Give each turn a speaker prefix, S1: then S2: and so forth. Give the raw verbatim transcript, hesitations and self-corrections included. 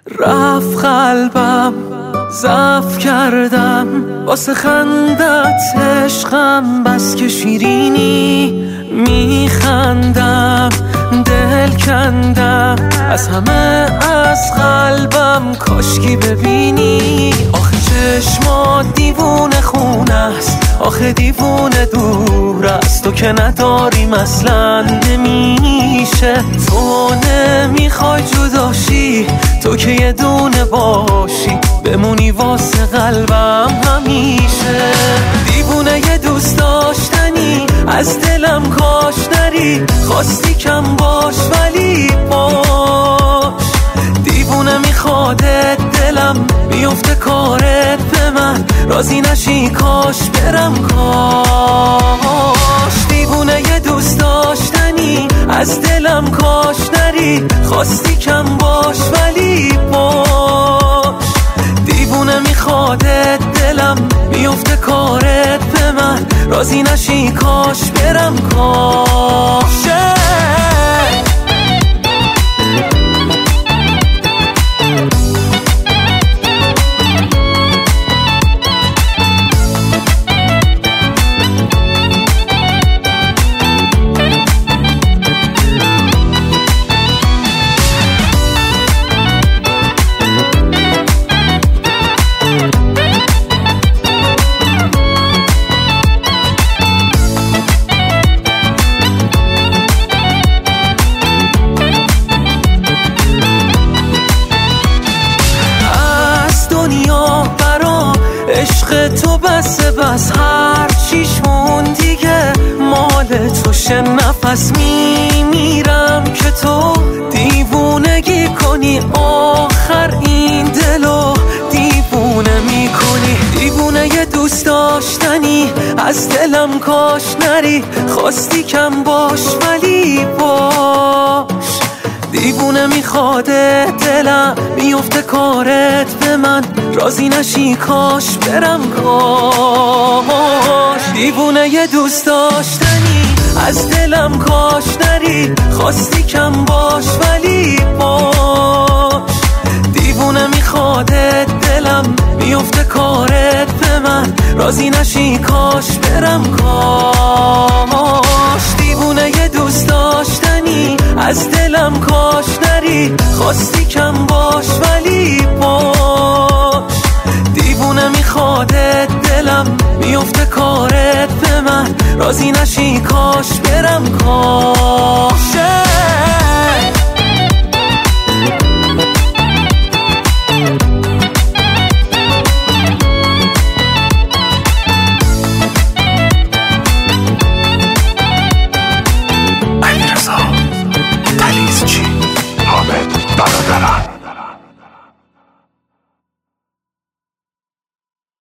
S1: رفت قلبم ضعف کردم واسه خندت عشقم، بس که شیرینی میخندم دل کندم از همه از قلبم، کاشکی ببینی آخه چشمات دیوونه خونه است، آخه دیوونه دور است، تو که نداری مثلا نمیشه، تو نمیخوای جداشی، تو که یه دونه باشی بمونی واسه قلبم همیشه. دیوونه یه دوست داشتنی از دلم کاش نری، خواستی کم باش ولی باش، دیوونه میخوادت دلم بیفته کارت به من، راضی نشی کاش برم کاش. دیوونه یه دوست داشتنی از دلم کاش نری، خواستی کم باش ولی باش، دیوونه میخوادت دلم بیفته کارت به من، راضی نشی کاش برم کاش. عشق تو بس بس هر چیش مون دیگه مال تو شه، نفس میمیرم که تو دیوونگی کنی، آخر این دلو دیوونه میکنی. دیوونه یه دوست داشتنی از دلم کاش نری، خواستی کم باش ولی باش، دیوونه میخواده دلم میفته کارت به من، راضی نشی کاش برم کاش. دیوونه یه دوست داشتنی از دلم کاش نری، خواستی کم باش ولی باش، دیوونه میخواده دلم میفته کارت به من، راضی نشی کاش برم کاش. دیوونه یه دوست داشتنی از دلم کاش نری، خواستی کم باش ولی باش، دیوونه میخواده دلم میفته کارت به من، راضی نشی کاش برم کاش.
S2: علیرضا تلیزچی، حامد برادران.